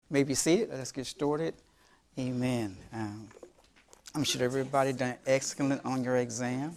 May be seated. Let's get started. Amen. I'm sure everybody done excellent on your exam.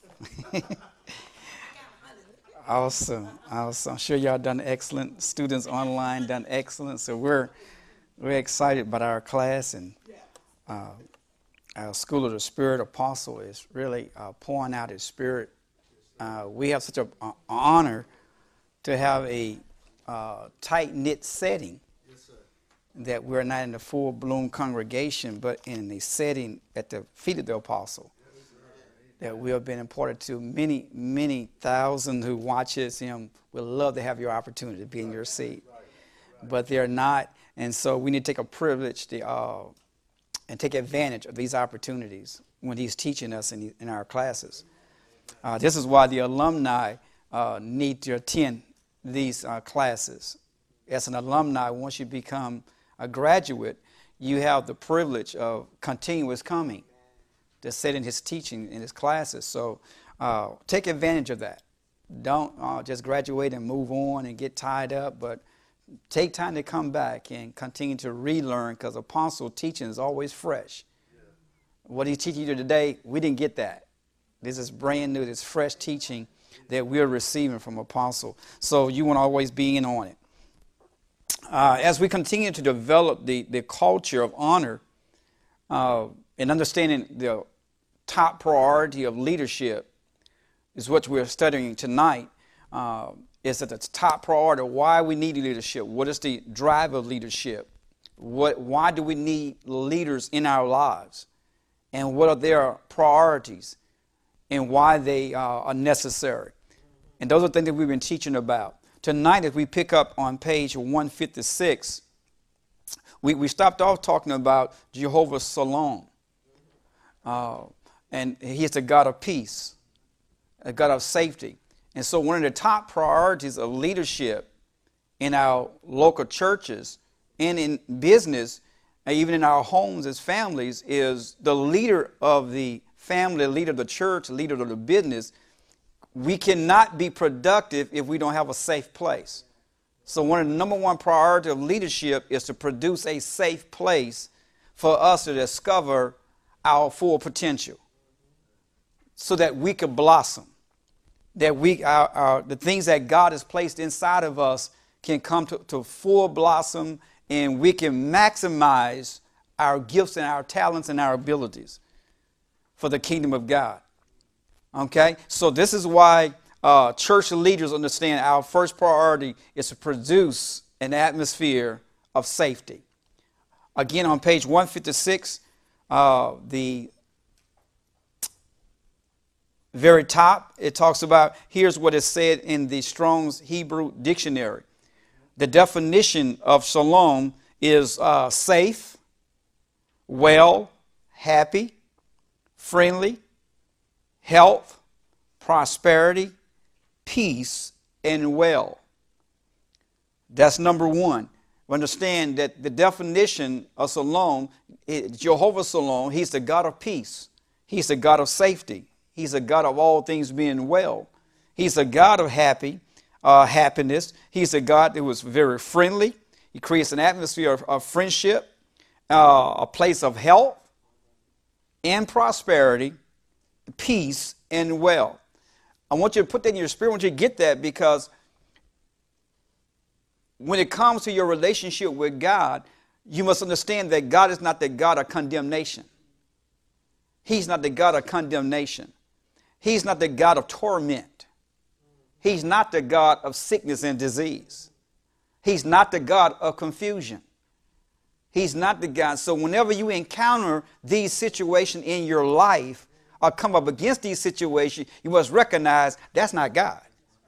Awesome. I'm sure y'all done excellent. Students online done excellent. So we're excited about our class, and our School of the Spirit Apostle is really pouring out his spirit. We have such an honor to have a tight-knit setting. That we're not in the full-bloom congregation, but in a setting at the feet of the apostle. That we have been imparted to many, many thousands who watches him. Would love to have your opportunity to be in your seat, but they're not, and so we need to take a privilege to and take advantage of these opportunities when he's teaching us in our classes. This is why the alumni need to attend these classes. As an alumni, once you become a graduate, you have the privilege of continuous coming to sit in his teaching in his classes. So take advantage of that. Don't just graduate and move on and get tied up, but take time to come back and continue to relearn, because apostle teaching is always fresh. What he's teaching you today, we didn't get that. This is brand new, this fresh teaching that we're receiving from apostle. So you want to always be in on it. As we continue to develop the culture of honor and understanding the top priority of leadership is what we're studying tonight, is that the top priority of why we need leadership. What is the drive of leadership? Why do we need leaders in our lives? And what are their priorities and why they are necessary? And those are things that we've been teaching about. Tonight, as we pick up on page 156, we stopped off talking about Jehovah Shalom. And he is the God of peace, a God of safety. And so one of the top priorities of leadership in our local churches and in business, and even in our homes as families, is the leader of the family, leader of the church, leader of the business. We cannot be productive if we don't have a safe place. So one of the number one priority of leadership is to produce a safe place for us to discover our full potential, so that we could blossom, that the things that God has placed inside of us can come to full blossom, and we can maximize our gifts and our talents and our abilities for the kingdom of God. Okay, so this is why church leaders understand our first priority is to produce an atmosphere of safety. Again, on page 156, the very top, it talks about, here's what is said in the Strong's Hebrew Dictionary. The definition of shalom is safe, well, happy, friendly, health, prosperity, peace, and well. That's number one. Understand that the definition of Shalom, Jehovah Shalom, he's the God of peace. He's the God of safety. He's a God of all things being well. He's a God of happiness. He's a God that was very friendly. He creates an atmosphere of friendship, a place of health and prosperity, peace, and well. I want you to put that in your spirit. I want you to get that, because when it comes to your relationship with God, you must understand that God is not the God of condemnation. He's not the God of condemnation. He's not the God of torment. He's not the God of sickness and disease. He's not the God of confusion. He's not the God. So whenever you encounter these situations in your life, or come up against these situations, you must recognize that's not God.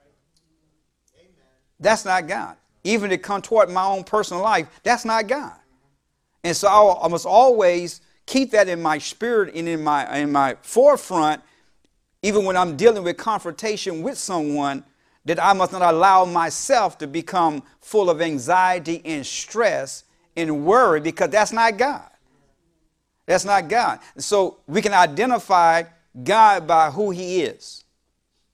That's not God. Even to come toward my own personal life, that's not God. And so I must always keep that in my spirit and in my forefront, even when I'm dealing with confrontation with someone, that I must not allow myself to become full of anxiety and stress and worry, because that's not God. That's not God. So we can identify God by who he is.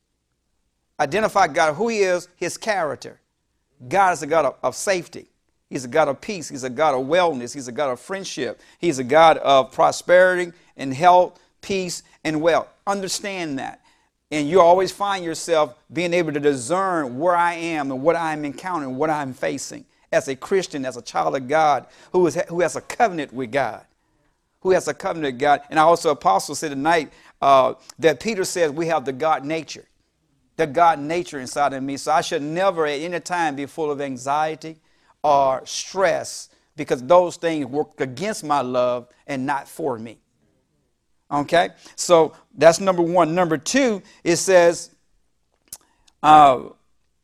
Identify God, who he is, his character. God is a God of safety. He's a God of peace. He's a God of wellness. He's a God of friendship. He's a God of prosperity and health, peace, and wealth. Understand that. And you always find yourself being able to discern where I am and what I'm encountering, what I'm facing as a Christian, as a child of God who has a covenant with God. Who has a covenant with God. And I also, Apostle said tonight that Peter says we have the God nature. The God nature inside of me. So I should never at any time be full of anxiety or stress, because those things work against my love and not for me. Okay, so that's number one. Number two, it says our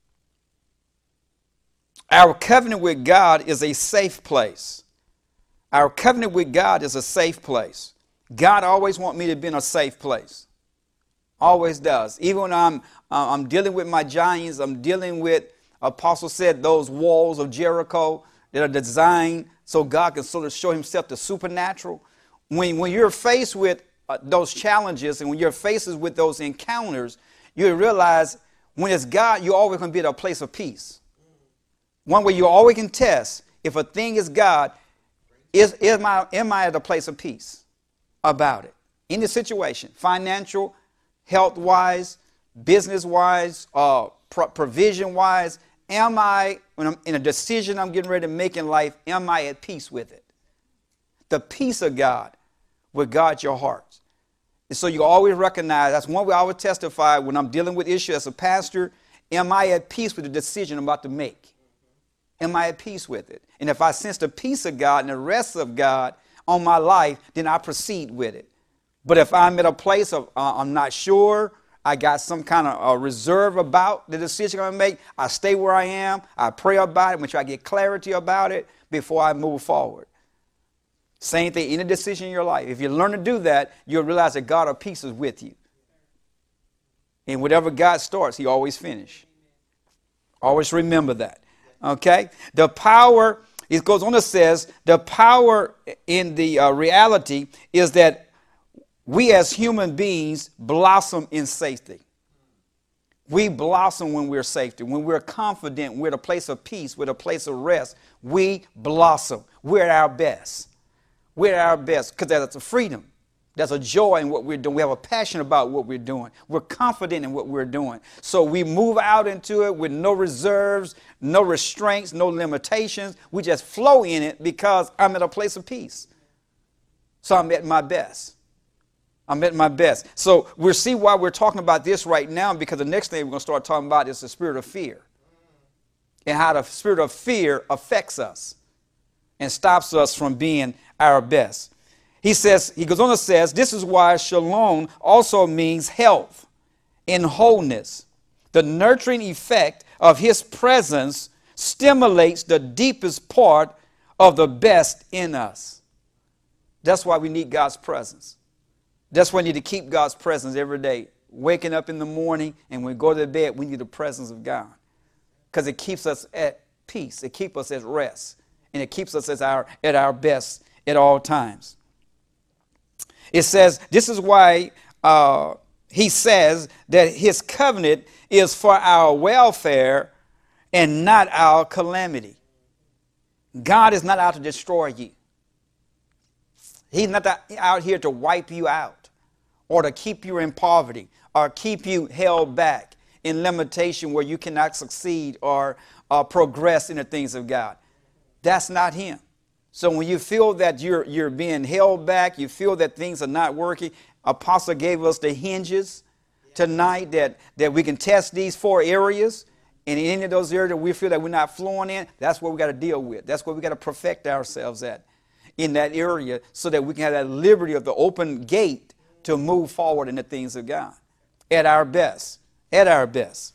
covenant with God is a safe place. Our covenant with God is a safe place. God always wants me to be in a safe place. Always does. Even when I'm dealing with my giants, I'm dealing with, Apostle said, those walls of Jericho that are designed so God can sort of show himself the supernatural. When you're faced with those challenges and when you're faced with those encounters, you realize when it's God, you're always going to be at a place of peace. One way you always can test if a thing is God, am I at a place of peace about it? In the situation, financial, health-wise, business-wise, provision-wise, am I, when I'm in a decision I'm getting ready to make in life, am I at peace with it? The peace of God will guard your heart. And so you always recognize, that's one way I would testify when I'm dealing with issues as a pastor, am I at peace with the decision I'm about to make? Am I at peace with it? And if I sense the peace of God and the rest of God on my life, then I proceed with it. But if I'm at a place of I'm not sure, I got some kind of reserve about the decision I'm going to make, I stay where I am, I pray about it, make sure I get clarity about it before I move forward. Same thing, any decision in your life. If you learn to do that, you'll realize that God of peace is with you. And whatever God starts, he always finishes. Always remember that. Okay? The power, it goes on to says, the power in the reality is that we as human beings blossom in safety. We blossom when we're safety. When we're confident, we're at a place of peace, we're at a place of rest. We blossom. We're at our best. We're at our best because there's a freedom. There's a joy in what we're doing. We have a passion about what we're doing. We're confident in what we're doing. So we move out into it with no reserves, no restraints, no limitations. We just flow in it because I'm at a place of peace. So I'm at my best. I'm at my best. So we'll see why we're talking about this right now, because the next thing we're going to start talking about is the spirit of fear and how the spirit of fear affects us and stops us from being our best. He goes on and says, this is why shalom also means health and wholeness. The nurturing effect of his presence stimulates the deepest part of the best in us. That's why we need God's presence. That's why we need to keep God's presence every day. Waking up in the morning and when we go to bed, we need the presence of God. Because it keeps us at peace. It keeps us at rest. And it keeps us at our best at all times. It says, this is why he says that his covenant is for our welfare and not our calamity. God is not out to destroy you. He's not out here to wipe you out or to keep you in poverty or keep you held back in limitation where you cannot succeed or progress in the things of God. That's not him. So when you feel that you're being held back, you feel that things are not working, Apostle gave us the hinges tonight that we can test these 4 areas. And in any of those areas that we feel that we're not flowing in, that's what we got to deal with. That's what we got to perfect ourselves at in that area so that we can have that liberty of the open gate to move forward in the things of God at our best. At our best.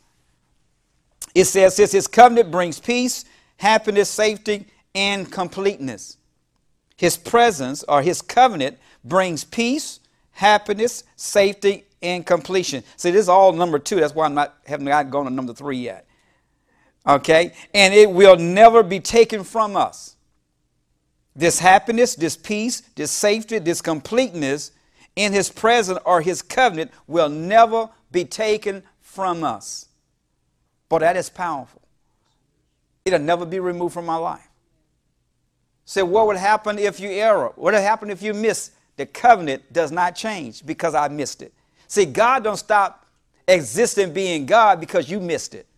It says, since his covenant brings peace, happiness, safety, and completeness. His presence or his covenant brings peace, happiness, safety, and completion. See, this is all number 2. That's why haven't gone to number 3 yet. Okay? And it will never be taken from us. This happiness, this peace, this safety, this completeness in his presence or his covenant will never be taken from us. But that is powerful. It'll never be removed from my life. So what would happen if you err? What would happen if you miss? The covenant does not change because I missed it. See, God don't stop existing being God because you missed it.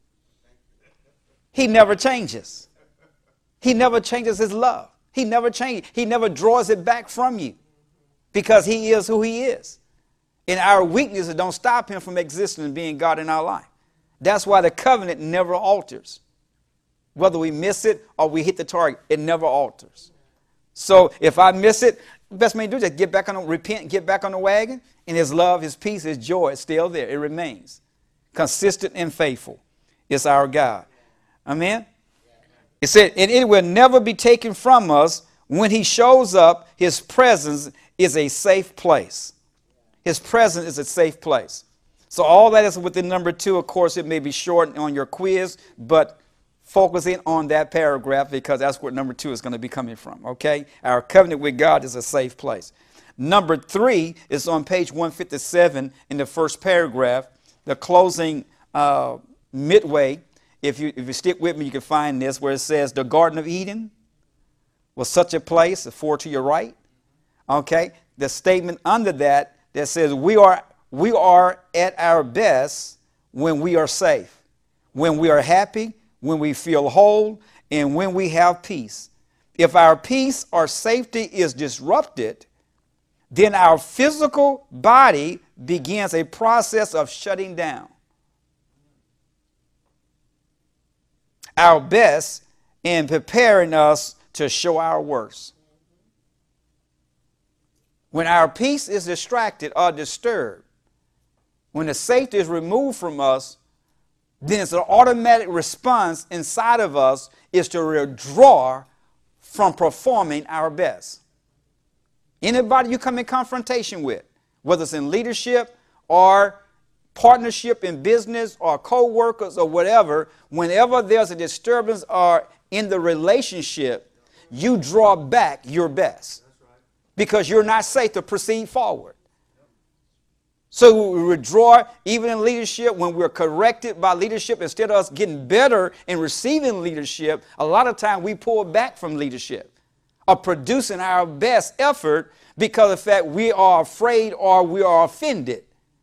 He never changes. He never changes his love. He never changes. He never draws it back from you because he is who he is. And our weaknesses don't stop him from existing and being God in our life. That's why the covenant never alters. Whether we miss it or we hit the target, it never alters. So if I miss it, the best thing to do is just get back on, repent, get back on the wagon, and his love, his peace, his joy is still there. It remains consistent and faithful. It's our God. Amen. It said, and it will never be taken from us. When he shows up, his presence is a safe place. His presence is a safe place. So all that is within number 2. Of course, it may be short on your quiz, but focusing on that paragraph because that's where number 2 is going to be coming from. Okay. Our covenant with God is a safe place. Number 3 is on page 157 in the first paragraph, the closing midway. If you stick with me, you can find this where it says the Garden of Eden was such a place, 4 to your right. Okay. The statement under that says we are at our best when we are safe, when we are happy, when we feel whole, and when we have peace. If our peace or safety is disrupted, then our physical body begins a process of shutting down. Our best in preparing us to show our worst. When our peace is distracted or disturbed, when the safety is removed from us, then it's an automatic response inside of us is to withdraw from performing our best. Anybody you come in confrontation with, whether it's in leadership or partnership in business or co-workers or whatever, whenever there's a disturbance or in the relationship, you draw back your best because you're not safe to proceed forward. So we withdraw even in leadership when we're corrected by leadership. Instead of us getting better in receiving leadership, a lot of time we pull back from leadership or producing our best effort because of the fact we are afraid or we are offended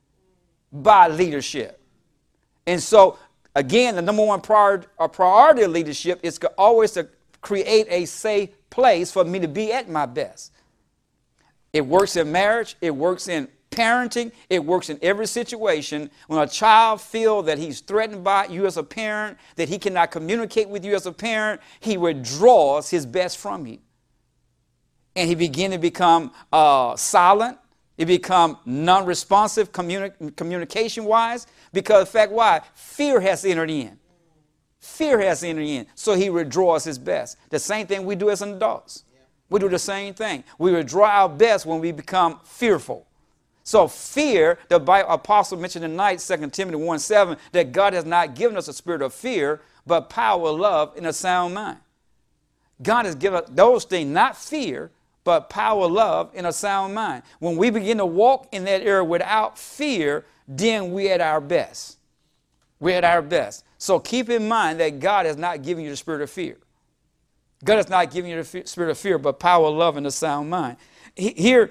by leadership. And so, again, the number one priority of leadership is always to create a safe place for me to be at my best. It works in marriage. It works in parenting. It works in every situation. When a child feels that he's threatened by you as a parent, that he cannot communicate with you as a parent, he withdraws his best from you. And he begins to become silent. He becomes non-responsive communication-wise because of the fact why? Fear has entered in. Fear has entered in. So he withdraws his best. The same thing we do as adults. We do the same thing. We withdraw our best when we become fearful. So fear, the apostle mentioned tonight, 2 Timothy 1:7, that God has not given us a spirit of fear, but power, love, and a sound mind. God has given us those things, not fear, but power, love, and a sound mind. When we begin to walk in that area without fear, then we're at our best. We're at our best. So keep in mind that God has not given you the spirit of fear. God has not given you the spirit of fear, but power, love, and a sound mind. Here,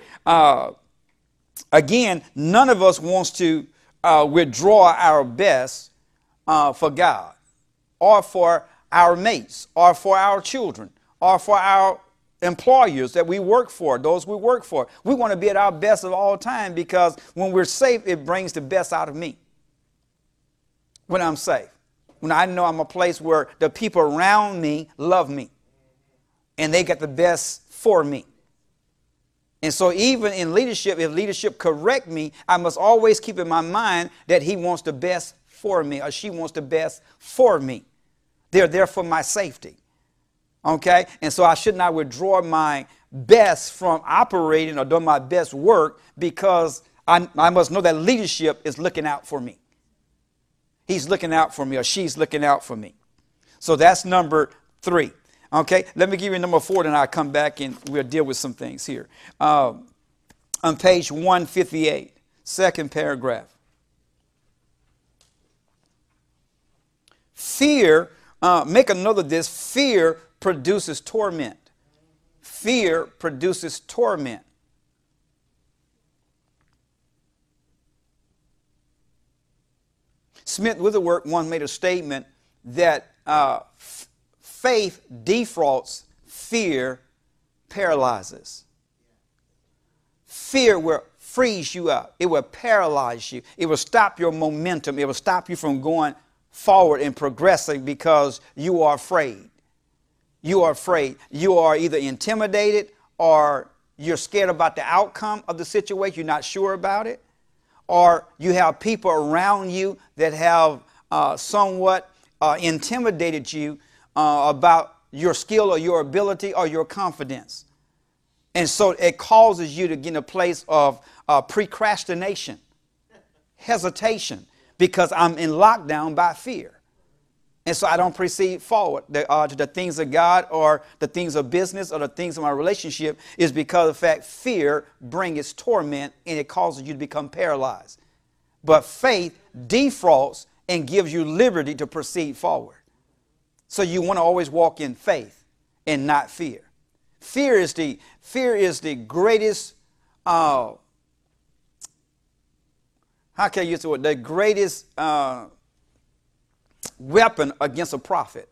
again, none of us wants to withdraw our best for God or for our mates or for our children or for our employers that we work for, those we work for. We want to be at our best of all time because when we're safe, it brings the best out of me. When I'm safe, when I know I'm a place where the people around me love me and they get the best for me. And so even in leadership, if leadership correct me, I must always keep in my mind that he wants the best for me or she wants the best for me. They're there for my safety. Okay? And so I should not withdraw my best from operating or doing my best work because I must know that leadership is looking out for me. He's looking out for me or she's looking out for me. So that's number 3. Okay, let me give you number 4, then I'll come back and we'll deal with some things here. On page 158, second paragraph. Fear, make a note of this, fear produces torment. Fear produces torment. Smith Wigglesworth once made a statement that faith defrauds, fear paralyzes. Fear will freeze you up. It will paralyze you. It will stop your momentum. It will stop you from going forward and progressing because you are afraid. You are afraid. You are either intimidated or you're scared about the outcome of the situation. You're not sure about it. Or you have people around you that have somewhat intimidated you about your skill or your ability or your confidence. And so it causes you to get in a place of procrastination, hesitation, because I'm in lockdown by fear. And so I don't proceed forward to the things of God or the things of business or the things of my relationship is because of the fact fear brings its torment and it causes you to become paralyzed. But faith defrauds and gives you liberty to proceed forward. So you want to always walk in faith and not fear. Fear is the greatest, how can I use the word? The greatest weapon against a prophet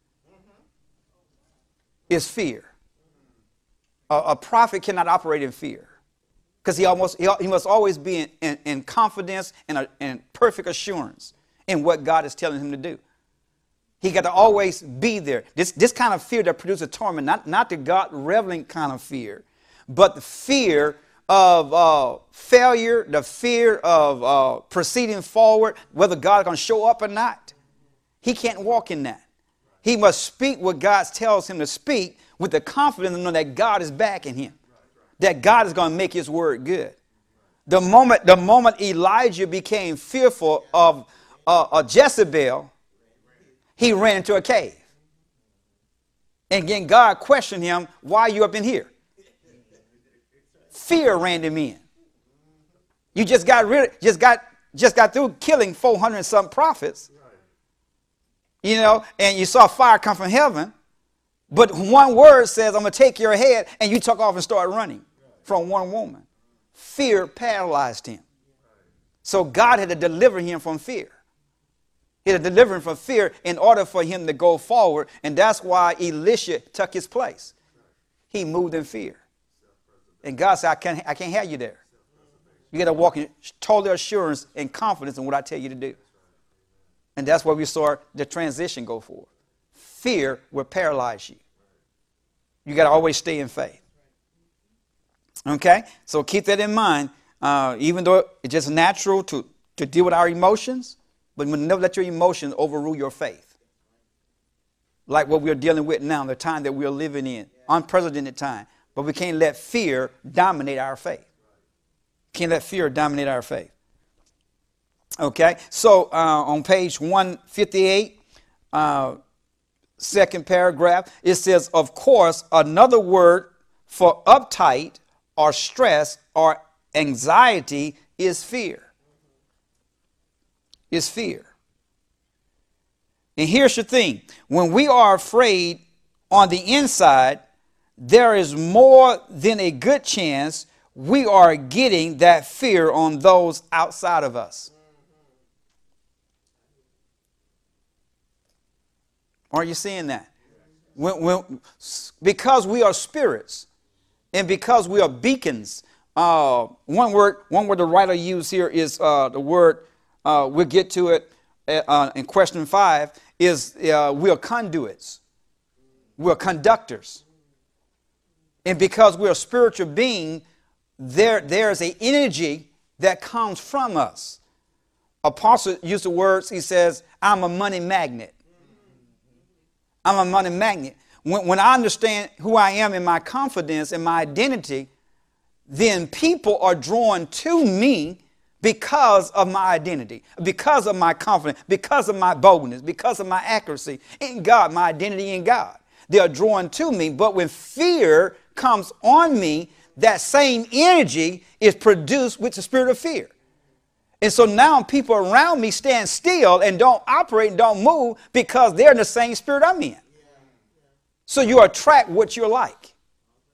is fear. A prophet cannot operate in fear because he must always be in confidence and perfect assurance in what God is telling him to do. He got to always be there. This kind of fear that produces torment, not the God-reveling kind of fear, but the fear of failure, the fear of proceeding forward, whether God is going to show up or not. He can't walk in that. He must speak what God tells him to speak with the confidence of knowing that God is backing him, that God is going to make his word good. The moment Elijah became fearful of Jezebel, he ran into a cave. And again, God questioned him, why are you up in here? Fear ran him in. You just got through killing 400 and some prophets. You know, and you saw fire come from heaven. But one word says, I'm going to take your head, and you took off and started running from one woman. Fear paralyzed him. So God had to deliver him from fear. He had to deliver him from fear in order for him to go forward. And that's why Elisha took his place. He moved in fear. And God said, I can't have you there. You got to walk in total assurance and confidence in what I tell you to do. And that's where we saw the transition go forward. Fear will paralyze you. You got to always stay in faith. Okay? So keep that in mind. Even though it's just natural to deal with our emotions, but never let your emotions overrule your faith. Like what we're dealing with now, the time that we're living in, unprecedented time. But we can't let fear dominate our faith. Can't let fear dominate our faith. Okay, so on page 158, second paragraph, it says, of course, another word for uptight or stress or anxiety is fear. Is fear. And here's the thing. When we are afraid on the inside, there is more than a good chance we are getting that fear on those outside of us. Are you seeing that? Because we are spirits and because we are beacons, one word the writer used here is the word, we'll get to it in question 5, is we are conduits. We are conductors. And because we are spiritual being, there's an energy that comes from us. Apostle used the words, he says, I'm a money magnet. I'm a money magnet. When I understand who I am and my confidence and my identity, then people are drawn to me because of my identity, because of my confidence, because of my boldness, because of my accuracy in God, my identity in God. They are drawn to me. But when fear comes on me, that same energy is produced with the spirit of fear. And so now people around me stand still and don't operate and don't move because they're in the same spirit I'm in. So you attract what you're like.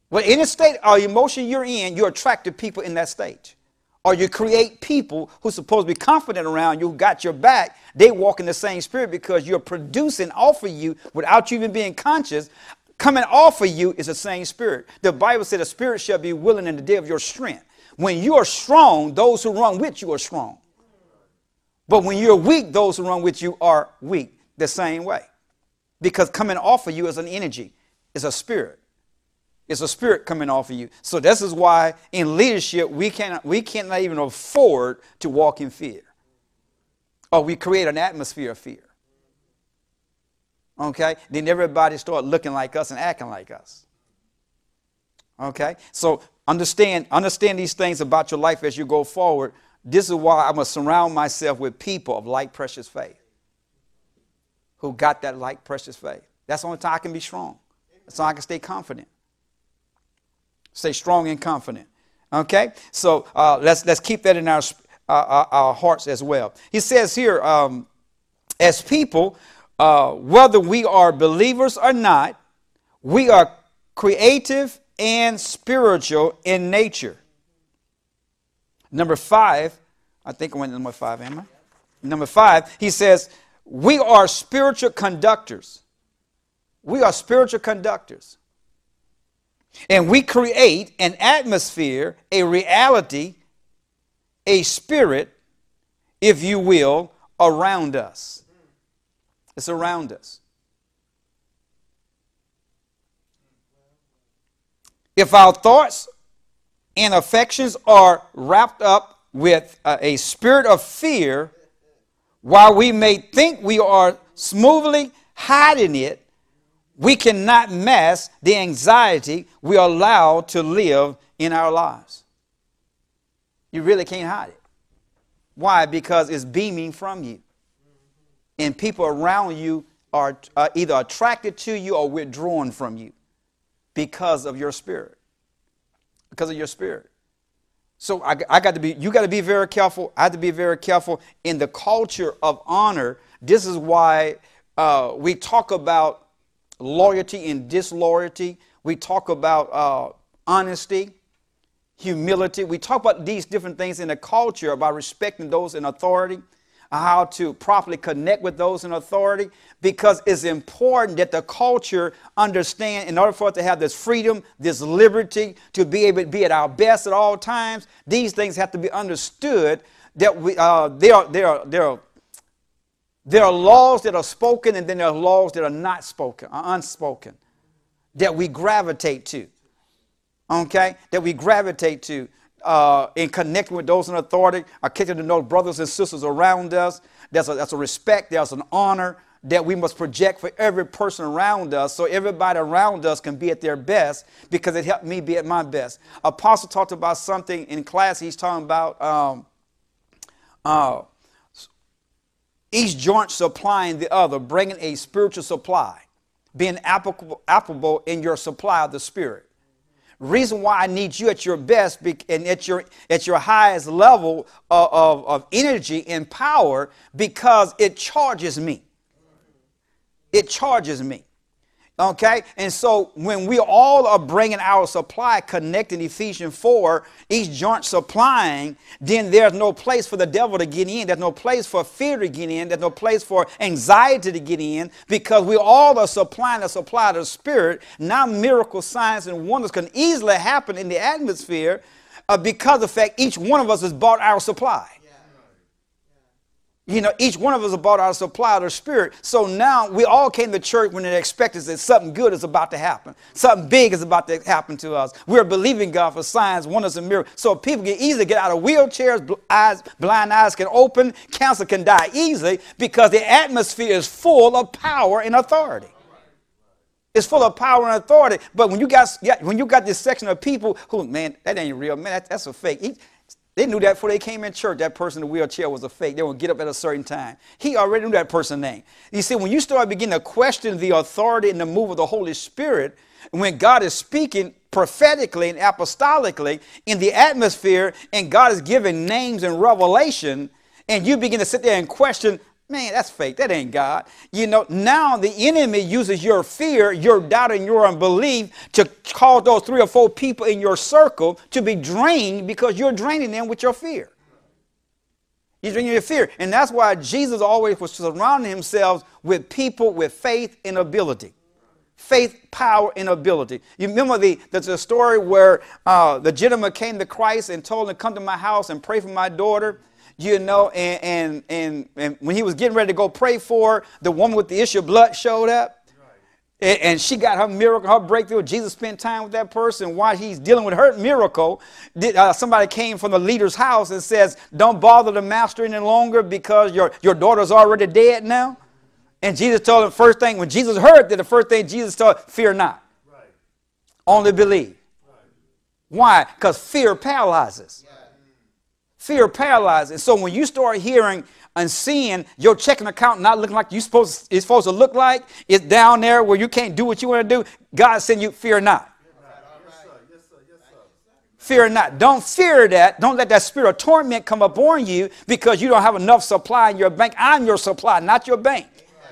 Well, any state or emotion you're in, you attract the people in that stage. Or you create people who are supposed to be confident around you, who got your back. They walk in the same spirit because you're producing off of you without you even being conscious. Coming off of you is the same spirit. The Bible said the spirit shall be willing in the day of your strength. When you are strong, those who run with you are strong. But when you're weak, those who run with you are weak the same way. Because coming off of you is an energy. It's a spirit. It's a spirit coming off of you. So this is why in leadership, we cannot even afford to walk in fear. Or we create an atmosphere of fear. Okay? Then everybody start looking like us and acting like us. Okay? So understand these things about your life as you go forward. This is why I must surround myself with people of like precious faith. Who got that like precious faith. That's the only time I can be strong. That's how I can stay confident. Stay strong and confident. Okay? So let's keep that in our hearts as well. He says here, as people, whether we are believers or not, we are creative and spiritual in nature. Number 5, I think I went to number 5, am I? Number 5, he says, we are spiritual conductors. We are spiritual conductors. And we create an atmosphere, a reality, a spirit, if you will, around us. It's around us. If our thoughts and affections are wrapped up with a spirit of fear, while we may think we are smoothly hiding it, we cannot mask the anxiety we allow to live in our lives. You really can't hide it. Why? Because it's beaming from you. And people around you are either attracted to you or withdrawn from you because of your spirit. Because of your spirit. So you got to be very careful. I have to be very careful in the culture of honor. This is why we talk about loyalty and disloyalty. We talk about honesty, humility. We talk about these different things in the culture about respecting those in authority, how to properly connect with those in authority, because it's important that the culture understand in order for it to have this freedom, this liberty, to be able to be at our best at all times, these things have to be understood that there are laws that are spoken and then there are laws that are not spoken, are unspoken, that we gravitate to. Okay? That we gravitate to in connecting with those in authority, are connected to those brothers and sisters around us. That's a respect, there's an honor that we must project for every person around us so everybody around us can be at their best, because it helped me be at my best. Apostle talked about something in class. He's talking about each joint supplying the other, bringing a spiritual supply, being applicable in your supply of the Spirit. Reason why I need you at your best and at your highest level of energy and power, because it charges me. It charges me. Okay? And so when we all are bringing our supply, connecting Ephesians 4, each joint supplying, then there's no place for the devil to get in. There's no place for fear to get in. There's no place for anxiety to get in, because we all are supplying the supply of the Spirit. Now miracles, signs, and wonders can easily happen in the atmosphere because of the fact each one of us has bought our supply. You know, each one of us bought our supply of the Spirit. So now we all came to church when it expected that something good is about to happen. Something big is about to happen to us. We're believing God for signs, wonders, and miracles. So people can easily get out of wheelchairs, blind eyes can open, cancer can die easily, because the atmosphere is full of power and authority. It's full of power and authority. But when you got this section of people who, man, that ain't real, man, that's a fake. They knew that before they came in church, that person in the wheelchair was a fake. They would get up at a certain time. He already knew that person's name. You see, when you start beginning to question the authority and the move of the Holy Spirit, when God is speaking prophetically and apostolically in the atmosphere, and God is giving names and revelation, and you begin to sit there and question, Man, that's fake. That ain't God. You know, now the enemy uses your fear, your doubt, and your unbelief to cause those 3 or 4 people in your circle to be drained because you're draining them with your fear. You're draining your fear. And that's why Jesus always was surrounding himself with people with faith and ability. Faith, power, and ability. You remember the story where the gentleman came to Christ and told him to come to my house and pray for my daughter. You know, and when he was getting ready to go pray for her, the woman with the issue of blood showed up. Right. And she got her miracle, her breakthrough. Jesus spent time with that person. While he's dealing with her miracle, somebody came from the leader's house and says, don't bother the master any longer because your daughter's already dead now. And Jesus told him first thing, when Jesus heard that, the first thing Jesus told, fear not. Right. Only believe. Right. Why? Because fear paralyzes. Yeah. Fear paralyzes. So when you start hearing and seeing your checking account not looking like it's supposed to look like, it's down there where you can't do what you want to do, God send you, fear not. Yes, sir. Yes, sir. Yes, sir. Fear not. Don't fear that. Don't let that spirit of torment come upon you because you don't have enough supply in your bank. I'm your supply, not your bank.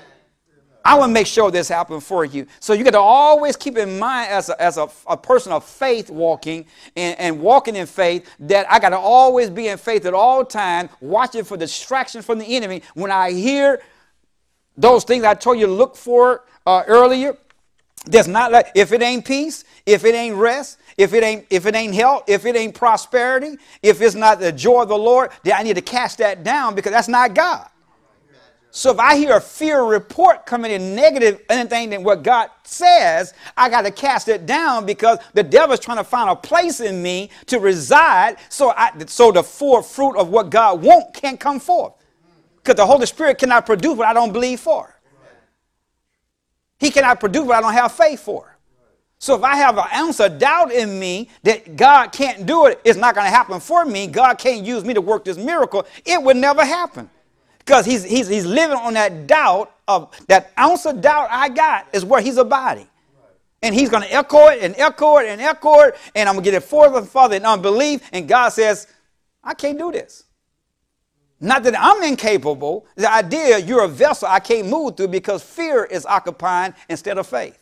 I will make sure this happens for you. So you got to always keep in mind as a person of faith walking and walking in faith that I got to always be in faith at all times, watching for distraction from the enemy. When I hear those things I told you to look for earlier, there's not like if it ain't peace, if it ain't rest, if it ain't health, if it ain't prosperity, if it's not the joy of the Lord, then I need to cast that down because that's not God. So if I hear a fear report coming in negative, anything than what God says, I got to cast it down because the devil's trying to find a place in me to reside so the full fruit of what God wants can't come forth. Because the Holy Spirit cannot produce what I don't believe for. He cannot produce what I don't have faith for. So if I have an ounce of doubt in me that God can't do it, it's not going to happen for me, God can't use me to work this miracle, it would never happen. Because he's living on that doubt of that ounce of doubt I got is where he's abiding. And he's going to echo it and echo it and echo it. And I'm going to get it further and further in unbelief. And God says, I can't do this. Not that I'm incapable. The idea you're a vessel I can't move through because fear is occupying instead of faith.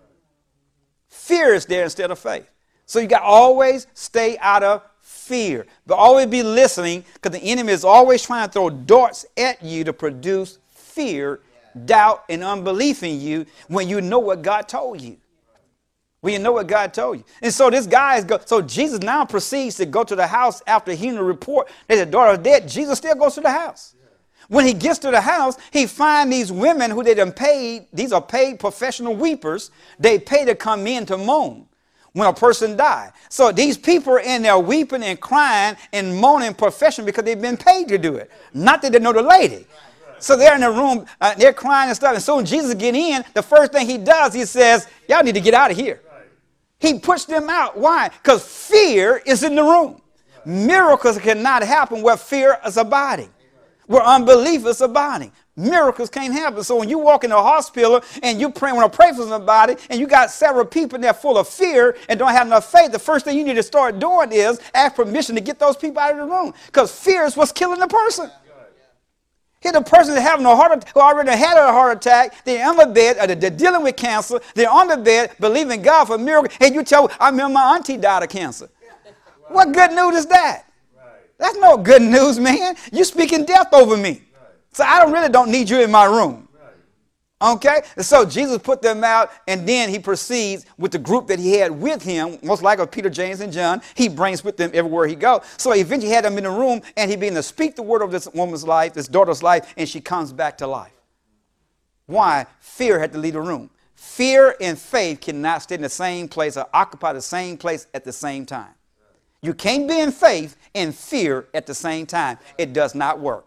Fear is there instead of faith. So you got to always stay out of fear, but always be listening because the enemy is always trying to throw darts at you to produce fear, doubt, and unbelief in you when you know what God told you. When you know what God told you. And so this guy so Jesus now proceeds to go to the house after hearing the report that his daughter is dead. Jesus still goes to the house. When he gets to the house, he finds these women who they done paid. These are paid professional weepers. They pay to come in to moan when a person died. So these people are in there weeping and crying and moaning profession because they've been paid to do it. Not that they know the lady. So they're in the room, they're crying and stuff. And so when Jesus gets in, the first thing he does, he says, y'all need to get out of here. He puts them out. Why? Because fear is in the room. Miracles cannot happen where fear is abiding, where unbelief is abiding. Miracles can't happen. So when you walk in a hospital and you want to pray for somebody and you got several people in there full of fear and don't have enough faith, the first thing you need to start doing is ask permission to get those people out of the room because fear is what's killing the person. Here the person is having a heart attack, who already had a heart attack, they're on the bed, or they're dealing with cancer, they're on the bed believing God for a miracle, and you tell, I remember my auntie died of cancer. What good news is that? That's no good news, man. You're speaking death over me. So I really don't need you in my room. Okay? And so Jesus put them out, and then he proceeds with the group that he had with him, most likely Peter, James, and John. He brings with them everywhere he goes. So he eventually had them in the room, and he began to speak the word of this woman's life, this daughter's life, and she comes back to life. Why? Fear had to leave the room. Fear and faith cannot stay in the same place or occupy the same place at the same time. You can't be in faith and fear at the same time. It does not work.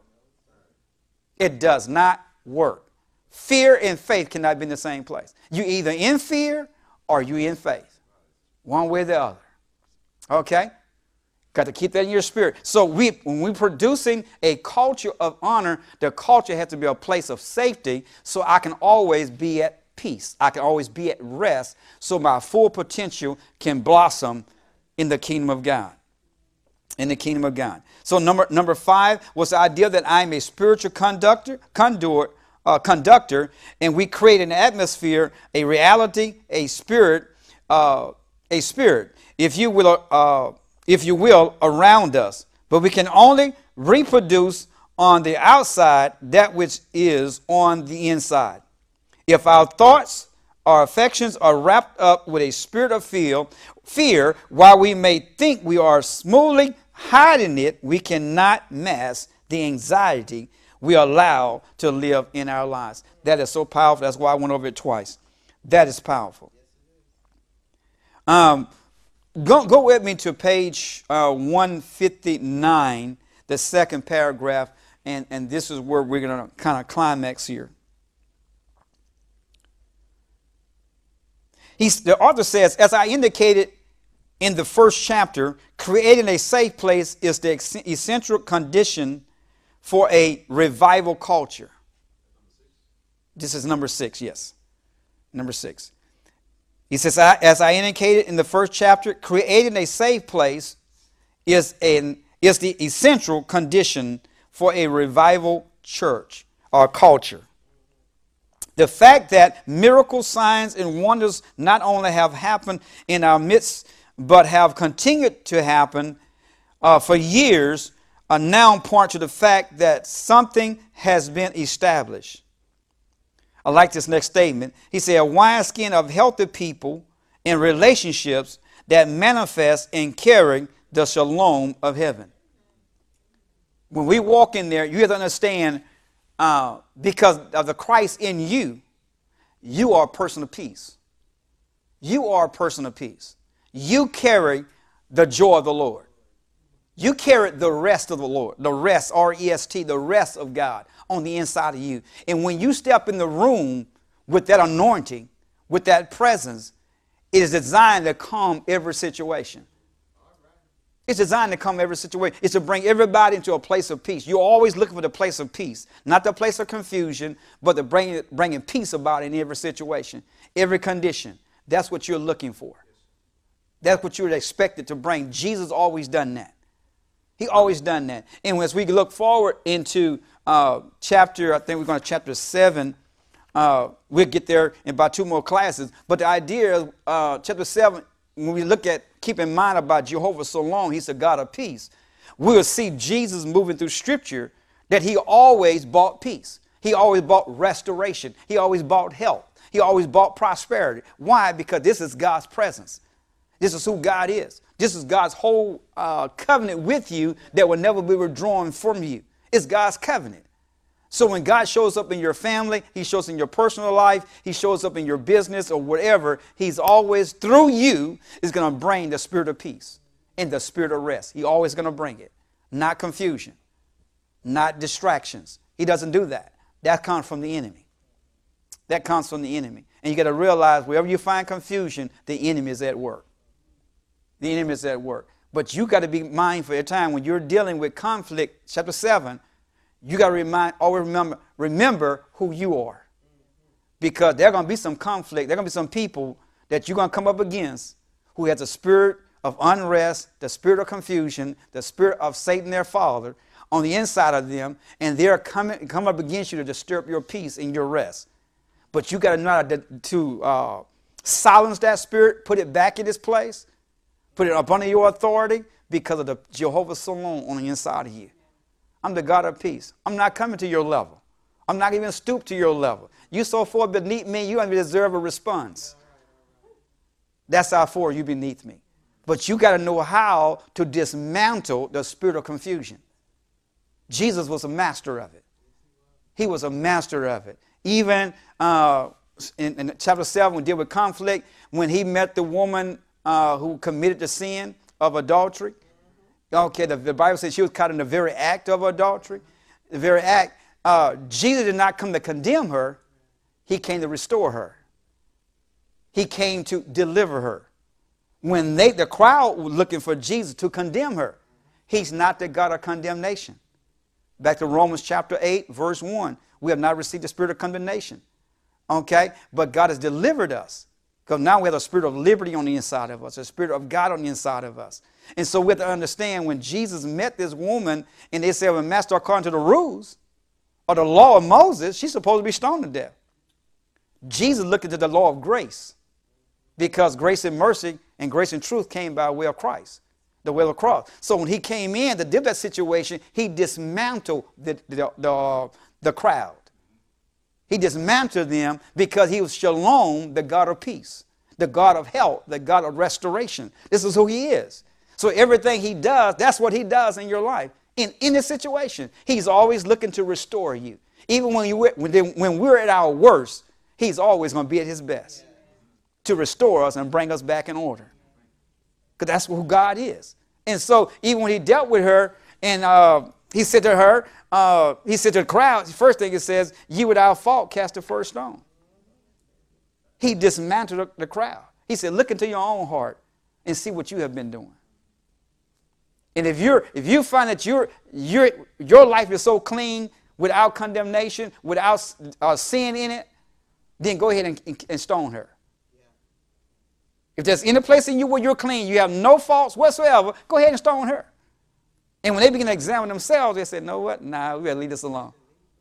It does not work. Fear and faith cannot be in the same place. You either in fear or you in faith. One way or the other. Okay? Got to keep that in your spirit. So when we're producing a culture of honor, the culture has to be a place of safety so I can always be at peace. I can always be at rest so my full potential can blossom in the kingdom of God. In the kingdom of God. So number 5 was the idea that I'm a spiritual conductor, and we create an atmosphere, a reality, a spirit, if you will, around us. But we can only reproduce on the outside that which is on the inside. If our thoughts, our affections are wrapped up with a spirit of fear, while we may think we are smoothly hiding it, we cannot mask the anxiety we allow to live in our lives. That is so powerful. That's why I went over it twice. That is powerful. Go with me to page 159, the second paragraph, and this is where we're going to kind of climax here. The author says, as I indicated in the first chapter, creating a safe place is the essential condition for a revival culture. This is number 6, yes. Number 6. He says, as I indicated in the first chapter, creating a safe place is the essential condition for a revival church or culture. The fact that miracles, signs, and wonders not only have happened in our midst, but have continued to happen for years, now point to the fact that something has been established. I like this next statement. He said, a wineskin of healthy people in relationships that manifest in carrying the shalom of heaven. When we walk in there, you have to understand, because of the Christ in you, you are a person of peace. You are a person of peace. You carry the joy of the Lord. You carry the rest of the Lord, the rest, R-E-S-T, the rest of God on the inside of you. And when you step in the room with that anointing, with that presence, it is designed to calm every situation. It's designed to calm every situation. It's to bring everybody into a place of peace. You're always looking for the place of peace, not the place of confusion, but the bringing peace about in every situation, every condition. That's what you're looking for. That's what you're expected to bring. Jesus always done that. He always done that. And as we look forward into chapter 7, we'll get there in about 2 more classes. But the idea is chapter 7, when we look at, keep in mind about Jehovah Shalom, he's a God of peace. We'll see Jesus moving through Scripture that he always brought peace. He always brought restoration. He always brought health. He always brought prosperity. Why? Because this is God's presence. This is who God is. This is God's whole covenant with you that will never be withdrawn from you. It's God's covenant. So when God shows up in your family, he shows up in your personal life, he shows up in your business or whatever, he's always, through you, is going to bring the spirit of peace and the spirit of rest. He's always going to bring it. Not confusion, not distractions. He doesn't do that. That comes from the enemy. That comes from the enemy. And you got to realize wherever you find confusion, the enemy is at work. The enemy is at work. But you got to be mindful at a time when you're dealing with conflict, chapter 7, you got to always remember who you are. Because there are going to be some conflict. There are going to be some people that you're going to come up against who has the spirit of unrest, the spirit of confusion, the spirit of Satan, their father, on the inside of them, and they're come up against you to disturb your peace and your rest. But you got to know how to silence that spirit, put it back in its place, put it up under your authority because of the Jehovah Shalom on the inside of you. I'm the God of peace. I'm not coming to your level. I'm not even stooped to your level. You so far beneath me, you don't deserve a response. That's how far you beneath me. But you got to know how to dismantle the spirit of confusion. Jesus was a master of it. He was a master of it. Even in chapter 7, we deal with conflict, when he met the woman who committed the sin of adultery. Okay, the Bible says she was caught in the very act of adultery. The very act. Jesus did not come to condemn her. He came to restore her. He came to deliver her. When the crowd was looking for Jesus to condemn her, he's not the God of condemnation. Back to Romans chapter 8, verse 1. We have not received the spirit of condemnation. Okay? But God has delivered us. Because now we have a spirit of liberty on the inside of us, a spirit of God on the inside of us. And so we have to understand when Jesus met this woman and they said, well, Master, according to the rules or the law of Moses, she's supposed to be stoned to death. Jesus looked into the law of grace because grace and mercy and grace and truth came by way of Christ, the way of the cross. So when he came in to deal with that situation, he dismantled the crowd. He dismantled them because he was Shalom, the God of peace, the God of health, the God of restoration. This is who he is. So everything he does, that's what he does in your life. In any situation, he's always looking to restore you. Even when we're at our worst, he's always going to be at his best to restore us and bring us back in order. Because that's who God is. And so even when he dealt with her and he said to her, he said to the crowd, the first thing it says, ye without fault cast the first stone. He dismantled the crowd. He said, look into your own heart and see what you have been doing. And if you find that your life is so clean, without condemnation, without sin in it, then go ahead and stone her. If there's any place in you where you're clean, you have no faults whatsoever, go ahead and stone her. And when they begin to examine themselves, they said, know what? Nah, we better leave this alone.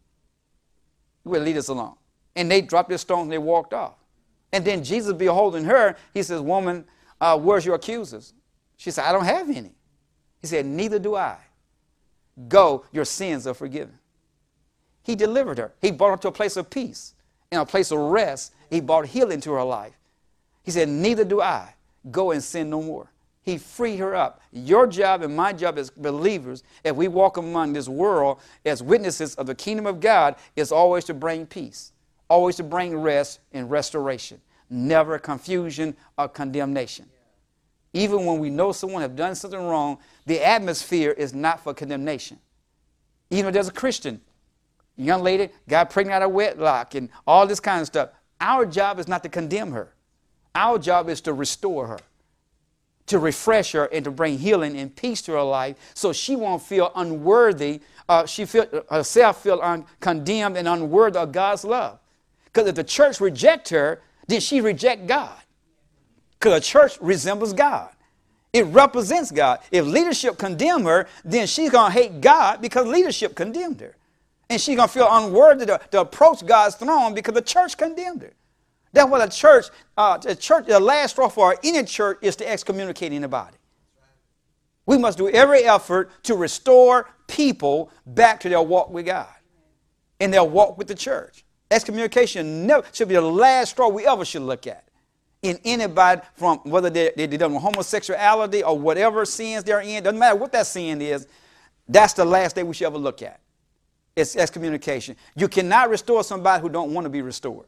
We better leave this alone. And they dropped their stones and they walked off. And then Jesus beholding her, he says, woman, where's your accusers? She said, I don't have any. He said, neither do I. Go, your sins are forgiven. He delivered her. He brought her to a place of peace. In a place of rest, he brought healing to her life. He said, neither do I. Go and sin no more. He freed her up. Your job and my job as believers, as we walk among this world as witnesses of the kingdom of God, is always to bring peace, always to bring rest and restoration, never confusion or condemnation. Even when we know someone has done something wrong, the atmosphere is not for condemnation. Even if there's a Christian, young lady got pregnant out of wedlock and all this kind of stuff, our job is not to condemn her. Our job is to restore her, to refresh her and to bring healing and peace to her life so she won't feel unworthy. She herself feel condemned and unworthy of God's love. Because if the church reject her, then she reject God. Because the church resembles God. It represents God. If leadership condemn her, then she's going to hate God because leadership condemned her. And she's going to feel unworthy to approach God's throne because the church condemned her. That's why the last straw for any church is to excommunicate anybody. We must do every effort to restore people back to their walk with God and their walk with the church. Excommunication never should be the last straw we ever should look at in anybody, from whether they're done with homosexuality or whatever sins they're in. Doesn't matter what that sin is. That's the last thing we should ever look at. It's excommunication. You cannot restore somebody who don't want to be restored.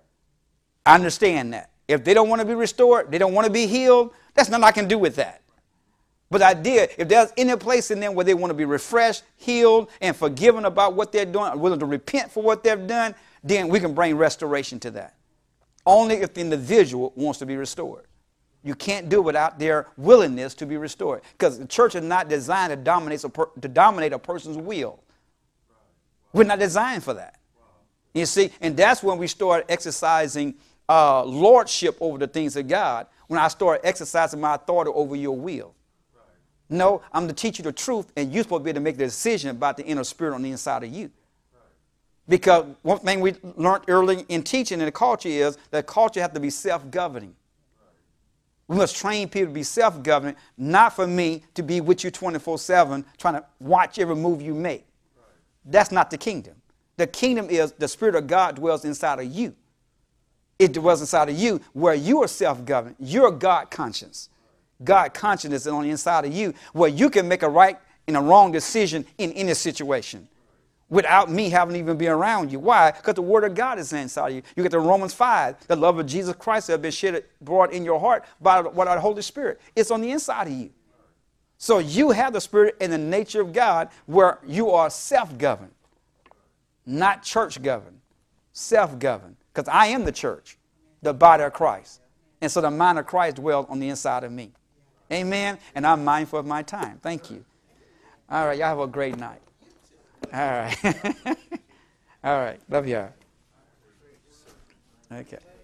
I understand that. If they don't want to be restored, they don't want to be healed, that's nothing I can do with that. But the idea, if there's any place in them where they want to be refreshed, healed, and forgiven about what they're doing, willing to repent for what they've done, then we can bring restoration to that. Only if the individual wants to be restored. You can't do it without their willingness to be restored. Because the church is not designed to dominate a person's will. We're not designed for that. You see, and that's when we start exercising lordship over the things of God, when I start exercising my authority over your will. Right. No, I'm to teach you the truth, and you're supposed to be able to make the decision about the inner spirit on the inside of you. Right. Because one thing we learned early in teaching in the culture is that culture has to be self-governing. Right. We must train people to be self-governing, not for me to be with you 24/7, trying to watch every move you make. Right. That's not the kingdom. The kingdom is the Spirit of God dwells inside of you. It dwells inside of you where you are self-governed. You're God conscious. God consciousness is on the inside of you where you can make a right and a wrong decision in any situation without me having even been around you. Why? Because the Word of God is inside of you. You get the Romans 5, the love of Jesus Christ has been brought in your heart by the Holy Spirit. It's on the inside of you. So you have the Spirit and the nature of God where you are self-governed. Not church governed, self-governed. Because I am the church, the body of Christ. And so the mind of Christ dwells on the inside of me. Amen. And I'm mindful of my time. Thank you. All right. Y'all have a great night. All right. All right. Love y'all. Okay.